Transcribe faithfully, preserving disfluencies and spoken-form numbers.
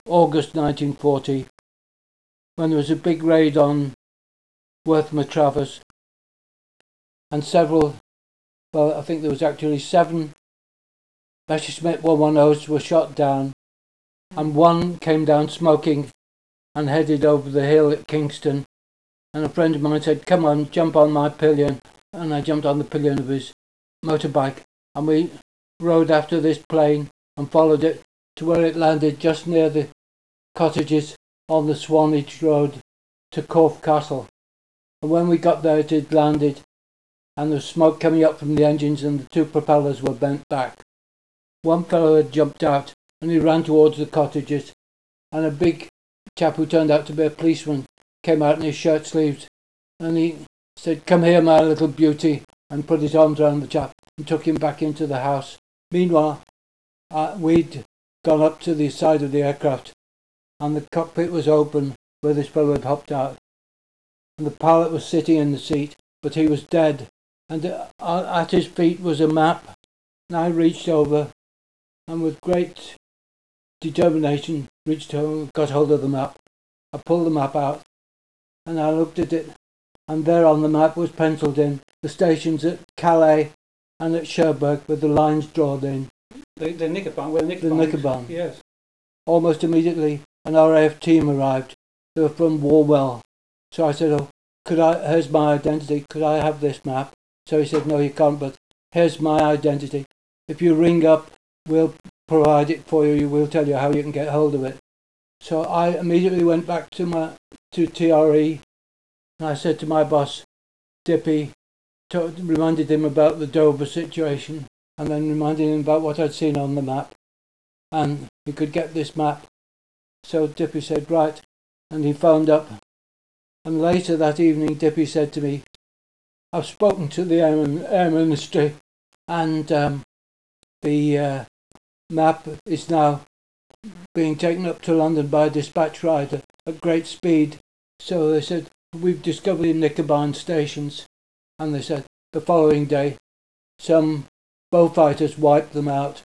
August nineteen forty, when there was a big raid on Worth-Matravers, and several, well, I think there was actually seven Messerschmitt one ten's were shot down, and one came down smoking and headed over the hill at Kingston, and a friend of mine said, "Come on, jump on my pillion," and I jumped on the pillion of his motorbike, and we rode after this plane and followed it to where it landed just near the cottages on the Swanage Road to Corfe Castle. And when we got there, it had landed, and there was smoke coming up from the engines, and the two propellers were bent back. One fellow had jumped out, and he ran towards the cottages, and a big chap who turned out to be a policeman came out in his shirt sleeves, and he said, "Come here, my little beauty," and put his arms around the chap and took him back into the house. Meanwhile, uh, we'd gone up to the side of the aircraft, and the cockpit was open where this fellow had hopped out, and the pilot was sitting in the seat, but he was dead, and uh, at his feet was a map, and I reached over, and with great determination reached home, got hold of the map. I pulled the map out, and I looked at it, and there on the map was penciled in the stations at Calais and at Cherbourg with the lines drawn in. The, the Knickerbocker, where The Knickerbocker. Yes. Almost immediately, an R A F team arrived. They were from Warwell. So I said, "Oh, could I? Here's my identity. Could I have this map?" So he said, "No, you can't, but here's my identity. If you ring up, we'll provide it for you. We'll tell you how you can get hold of it." So I immediately went back to my to T R E, and I said to my boss, Dippy, to, reminded him about the Dover situation, and then reminded him about what I'd seen on the map, and he could get this map. So Dippy said, "Right," and he phoned up. And later that evening, Dippy said to me, "I've spoken to the Air, Air Ministry, and um, the uh, map is now being taken up to London by a dispatch rider at great speed." So they said, "We've discovered the Knickerbocker stations," and they said the following day some Beaufighters wiped them out,